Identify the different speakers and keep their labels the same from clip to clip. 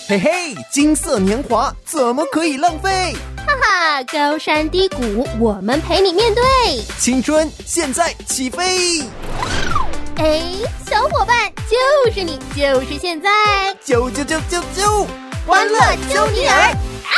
Speaker 1: 嘿嘿，金色年华怎么可以浪费？
Speaker 2: 哈哈，高山低谷，我们陪你面对。
Speaker 1: 青春现在起飞！
Speaker 2: 哎，小伙伴，就是你，就是现在！
Speaker 1: 啾！
Speaker 2: 欢乐揪你耳！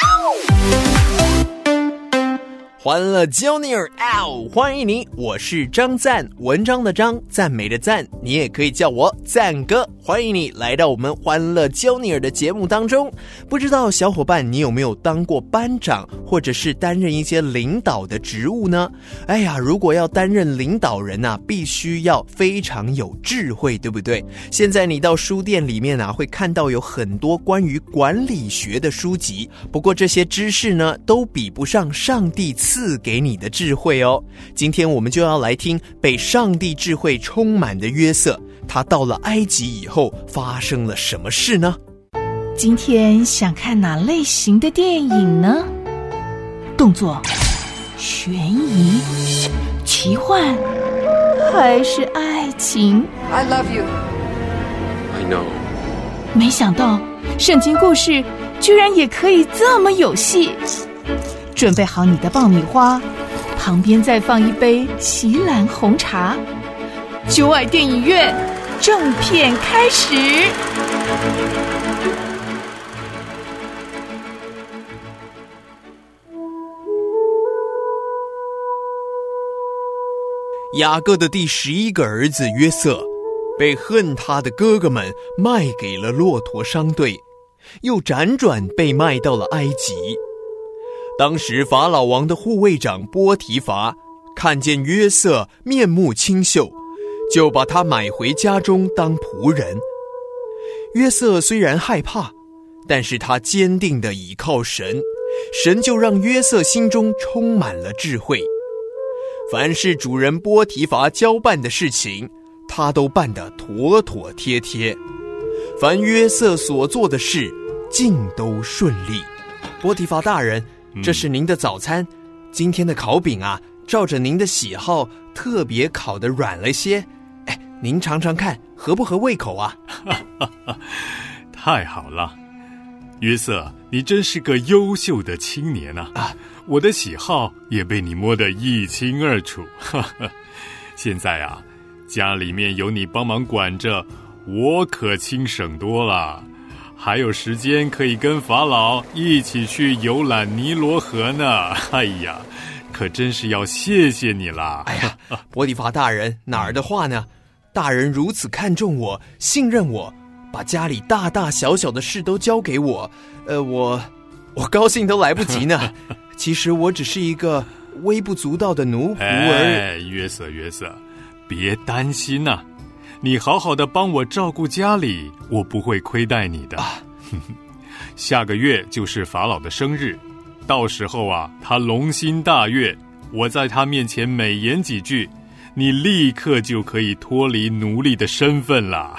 Speaker 1: 欢乐揪你耳！欢迎你，我是张赞，文章的张，赞美的赞，你也可以叫我赞哥。欢迎你来到我们欢乐揪你耳的节目当中。不知道小伙伴你有没有当过班长，或者是担任一些领导的职务呢？哎呀，如果要担任领导人啊，必须要非常有智慧，对不对？现在你到书店里面啊，会看到有很多关于管理学的书籍，不过这些知识呢，都比不上上帝赐给你的智慧哦。今天我们就要来听被上帝智慧充满的约瑟，他到了埃及以后发生了什么事呢？
Speaker 3: 今天想看哪类型的电影呢？动作、悬疑、奇幻，还是爱情？
Speaker 4: I love you.
Speaker 5: I know.
Speaker 3: 没想到圣经故事居然也可以这么有戏。准备好你的爆米花，旁边再放一杯锡兰红茶。揪爱电影院正片开始。
Speaker 1: 雅各的第11个儿子约瑟，被恨他的哥哥们卖给了骆驼商队，又辗转被卖到了埃及。当时法老王的护卫长波提乏看见约瑟面目清秀，就把他买回家中当仆人。约瑟虽然害怕，但是他坚定地倚靠神，神就让约瑟心中充满了智慧。凡是主人波提乏交办的事情，他都办得妥妥帖帖。凡约瑟所做的事，尽都顺利。波提乏大人，这是您的早餐，今天的烤饼啊，照着您的喜好，特别烤得软了些。哎，您尝尝看，合不合胃口啊？
Speaker 5: 太好了，约瑟，你真是个优秀的青年啊！我的喜好也被你摸得一清二楚。现在啊，家里面有你帮忙管着，我可轻省多了。还有时间可以跟法老一起去游览尼罗河呢。哎呀，可真是要谢谢你啦！
Speaker 1: 哎呀，波提乏大人，哪儿的话呢？大人如此看重我，信任我，把家里大大小小的事都交给我，我高兴都来不及呢。其实我只是一个微不足道的奴仆而已。
Speaker 5: 约瑟，别担心啊，你好好的帮我照顾家里，我不会亏待你的。下个月就是法老的生日，到时候啊，他龙心大悦，我在他面前美言几句，你立刻就可以脱离奴隶的身份啦。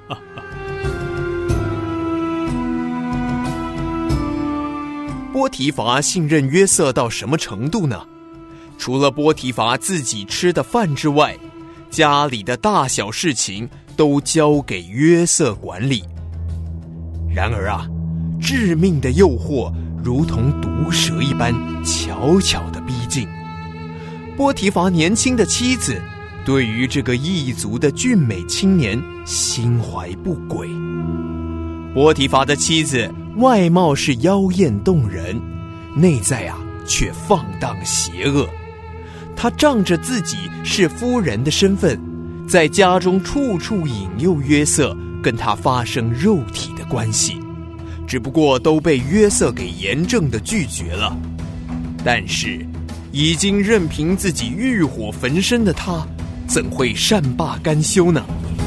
Speaker 1: 波提乏信任约瑟到什么程度呢？除了波提乏自己吃的饭之外，家里的大小事情都交给约瑟管理。然而啊，致命的诱惑如同毒蛇一般悄悄地逼近。波提乏年轻的妻子对于这个异族的俊美青年心怀不轨。波提乏的妻子外貌是妖艳动人，内在啊却放荡邪恶。他仗着自己是夫人的身份，在家中处处引诱约瑟跟他发生肉体的关系，只不过都被约瑟给严正地拒绝了。但是已经任凭自己欲火焚身的他，怎会善罢甘休呢？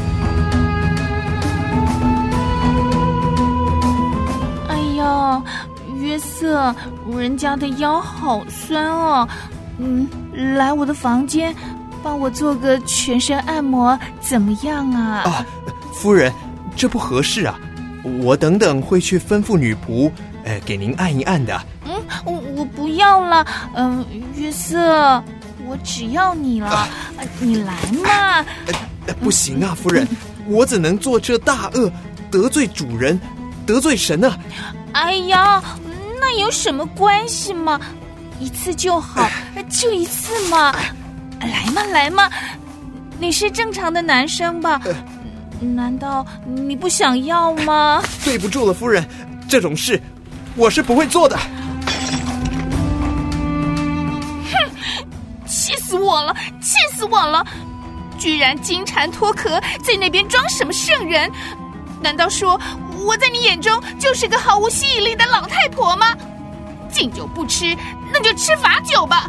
Speaker 3: 约瑟，人家的腰好酸哦。来我的房间，帮我做个全身按摩，怎么样啊？
Speaker 1: 夫人，这不合适啊。我等等会去吩咐女仆，给您按一按的。
Speaker 3: 我不要了。约瑟，我只要你了。你来嘛。
Speaker 1: 不行啊，夫人，我怎能做这大恶，得罪主人？ 得罪神啊！
Speaker 3: 哎呀，那有什么关系吗？一次就好，就一次嘛。来嘛，你是正常的男生吧？难道你不想要吗？
Speaker 1: 对不住了，夫人，这种事我是不会做的。
Speaker 3: 气死我了！居然金蝉脱壳，在那边装什么圣人？难道说我在你眼中就是个毫无吸引力的老太婆吗？敬酒不吃，那就吃罚酒吧！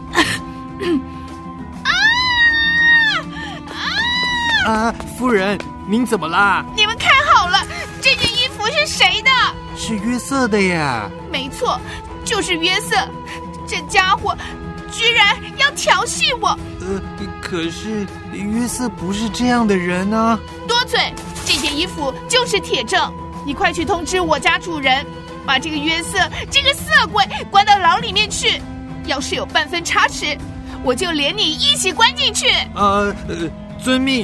Speaker 4: 夫人，您怎么啦？
Speaker 3: 你们看好了，这件衣服是谁的？
Speaker 4: 是约瑟的呀。
Speaker 3: 没错，就是约瑟。这家伙居然要调戏我！
Speaker 4: 可是约瑟不是这样的人啊！
Speaker 3: 多嘴！这件衣服就是铁证，你快去通知我家主人，把这个约瑟这个色鬼关到牢里面去。要是有半分差池，我就连你一起关进去。
Speaker 4: 遵命。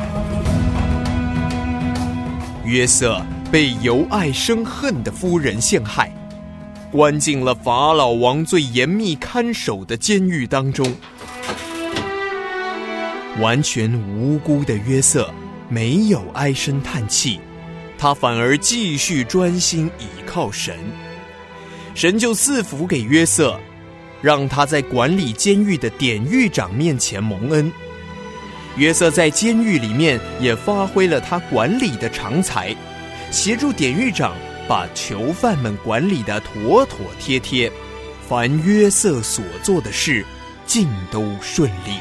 Speaker 1: 约瑟被由爱生恨的夫人陷害，关进了法老王最严密看守的监狱当中。完全无辜的约瑟没有唉声叹气，他反而继续专心倚靠神。神就赐福给约瑟，让他在管理监狱的典狱长面前蒙恩。约瑟在监狱里面也发挥了他管理的长才，协助典狱长把囚犯们管理得妥妥帖帖，凡约瑟所做的事尽都顺利。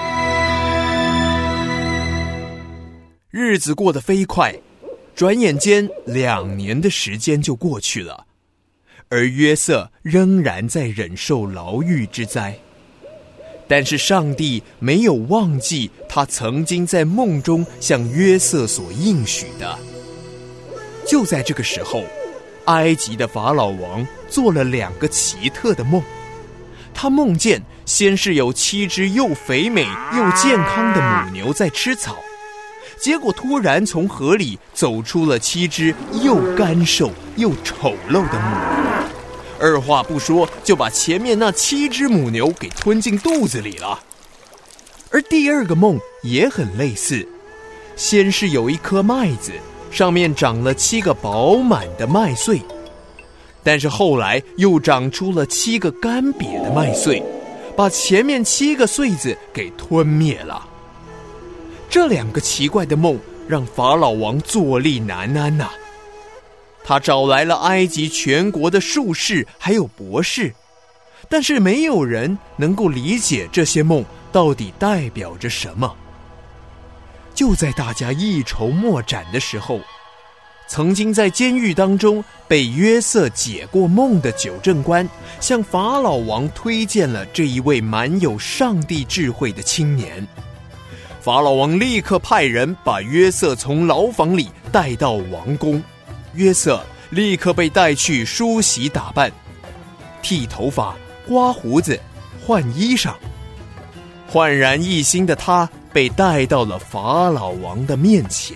Speaker 1: 日子过得飞快，转眼间2年的时间就过去了，而约瑟仍然在忍受牢狱之灾。但是上帝没有忘记他曾经在梦中向约瑟所应许的。就在这个时候，埃及的法老王做了2个奇特的梦。他梦见先是有7只又肥美又健康的母牛在吃草，结果突然从河里走出了7只又干瘦又丑陋的母牛，二话不说就把前面那7只母牛给吞进肚子里了。而第2个梦也很类似，先是有一颗麦子，上面长了7个饱满的麦穗，但是后来又长出了7个干瘪的麦穗，把前面7个穗子给吞灭了。这2个奇怪的梦让法老王坐立难安呐。他找来了埃及全国的术士还有博士，但是没有人能够理解这些梦到底代表着什么。就在大家一筹莫展的时候，曾经在监狱当中被约瑟解过梦的九正官向法老王推荐了这一位满有上帝智慧的青年。法老王立刻派人把约瑟从牢房里带到王宫，约瑟立刻被带去梳洗打扮，剃头发、刮胡子、换衣裳。焕然一新的他被带到了法老王的面前。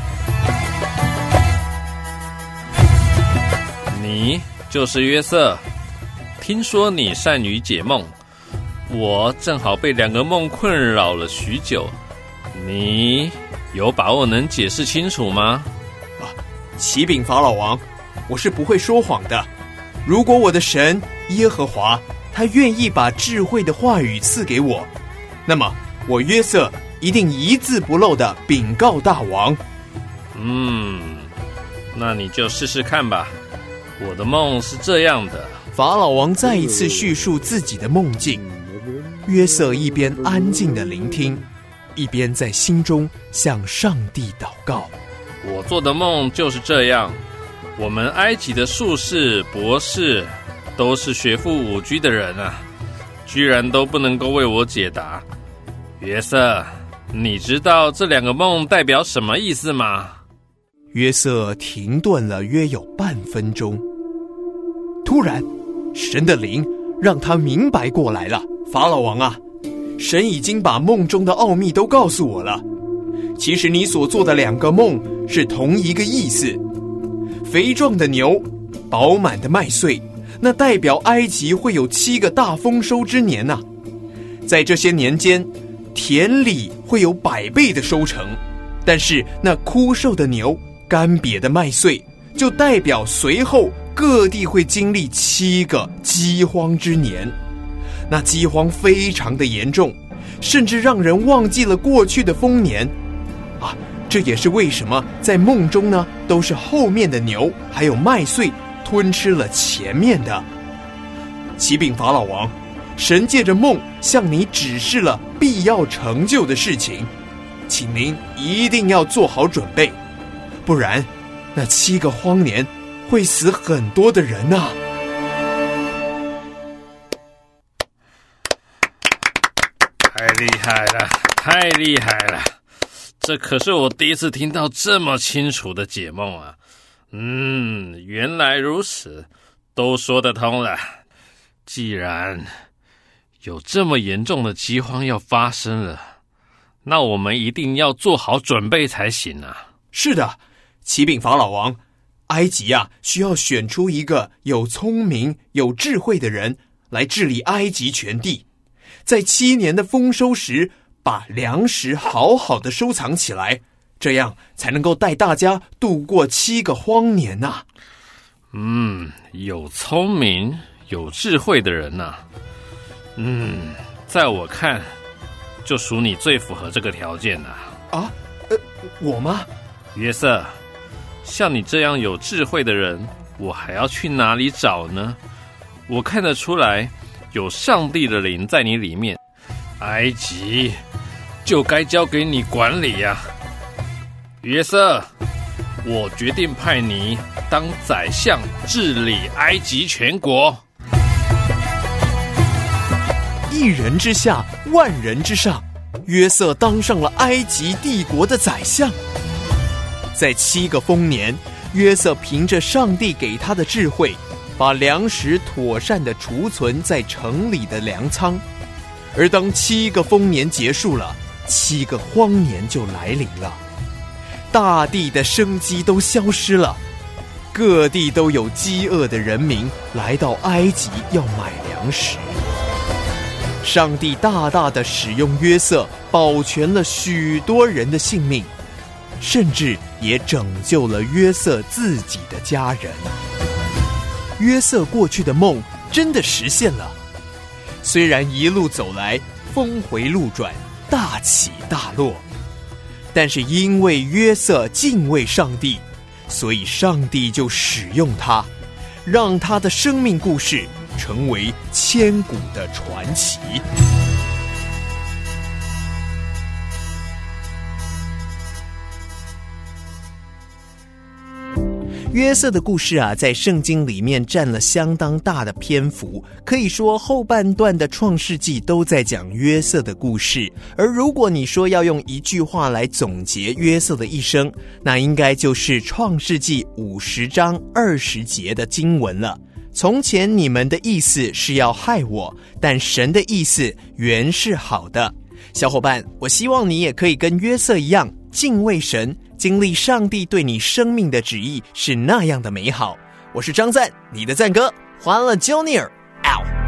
Speaker 6: 你就是约瑟，听说你善于解梦，我正好被2个梦困扰了许久，你有把握能解释清楚吗？
Speaker 1: 启禀法老王，我是不会说谎的。如果我的神耶和华他愿意把智慧的话语赐给我，那么我约瑟一定一字不漏地禀告大王。
Speaker 6: 那你就试试看吧。我的梦是这样的。
Speaker 1: 法老王再一次叙述自己的梦境，约瑟一边安静地聆听，一边在心中向上帝祷告。
Speaker 6: 我做的梦就是这样，我们埃及的术士、博士都是学富5车的人啊，居然都不能够为我解答。约瑟，你知道这2个梦代表什么意思吗？
Speaker 1: 约瑟停顿了约有半分钟，突然神的灵让他明白过来了。法老王啊，神已经把梦中的奥秘都告诉我了。其实你所做的2个梦是同一个意思。 肥壮的牛，饱满的麦穗，那代表埃及会有7个大丰收之年啊。在这些年间，田里会有100倍的收成，但是那枯瘦的牛、干瘪的麦穗，就代表随后各地会经历7个饥荒之年。那饥荒非常的严重，甚至让人忘记了过去的丰年啊。这也是为什么在梦中呢，都是后面的牛还有麦穗吞吃了前面的。启禀法老王，神借着梦向你指示了必要成就的事情，请您一定要做好准备，不然那7个荒年会死很多的人啊。
Speaker 6: 太厉害了，太厉害了！这可是我第一次听到这么清楚的解梦啊。原来如此，都说得通了。既然有这么严重的饥荒要发生了，那我们一定要做好准备才行啊。
Speaker 1: 是的，启禀法老王，埃及啊，需要选出一个有聪明有智慧的人来治理埃及全地，在7年的丰收时把粮食好好的收藏起来，这样才能够带大家度过7个荒年啊。
Speaker 6: 有聪明有智慧的人啊，在我看就属你最符合这个条件啊。
Speaker 1: 我吗？
Speaker 6: 约瑟，像你这样有智慧的人，我还要去哪里找呢？我看得出来有上帝的灵在你里面，埃及就该交给你管理啊。约瑟，我决定派你当宰相，治理埃及全国。
Speaker 1: 一人之下，万人之上，约瑟当上了埃及帝国的宰相。在7个丰年，约瑟凭着上帝给他的智慧，把粮食妥善地储存在城里的粮仓。而当7个丰年结束了，7个荒年就来临了，大地的生机都消失了，各地都有饥饿的人民来到埃及要买粮食。上帝大大的使用约瑟，保全了许多人的性命，甚至也拯救了约瑟自己的家人。约瑟过去的梦真的实现了，虽然一路走来峰回路转，大起大落，但是因为约瑟敬畏上帝，所以上帝就使用他，让他的生命故事成为千古的传奇。约瑟的故事啊，在圣经里面占了相当大的篇幅，可以说后半段的创世纪都在讲约瑟的故事。而如果你说要用一句话来总结约瑟的一生，那应该就是创世纪50章20节的经文了。从前你们的意思是要害我，但神的意思原是好的。小伙伴，我希望你也可以跟约瑟一样敬畏神，经历上帝对你生命的旨意是那样的美好。我是张赞，你的赞哥，欢乐 Junior out。